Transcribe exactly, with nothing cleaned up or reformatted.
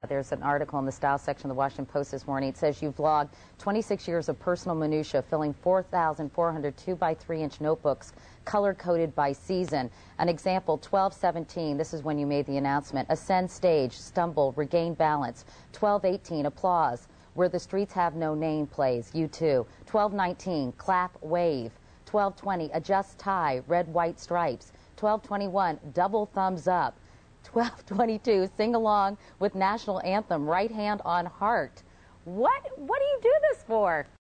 There's an article in the style section of the Washington Post this morning. It says you've logged twenty-six years of personal minutia, filling four thousand four hundred two by three inch notebooks, color-coded by season. An example, twelve seventeen, this is when you made the announcement, ascend stage, stumble, regain balance. twelve eighteen, applause, where the streets have no name plays, U two. twelve nineteen, clap, wave. twelve twenty, adjust tie, red, white stripes. twelve twenty-one, double thumbs up. twelve twenty-two, sing along with national anthem, right hand on heart. What, what do you do this for?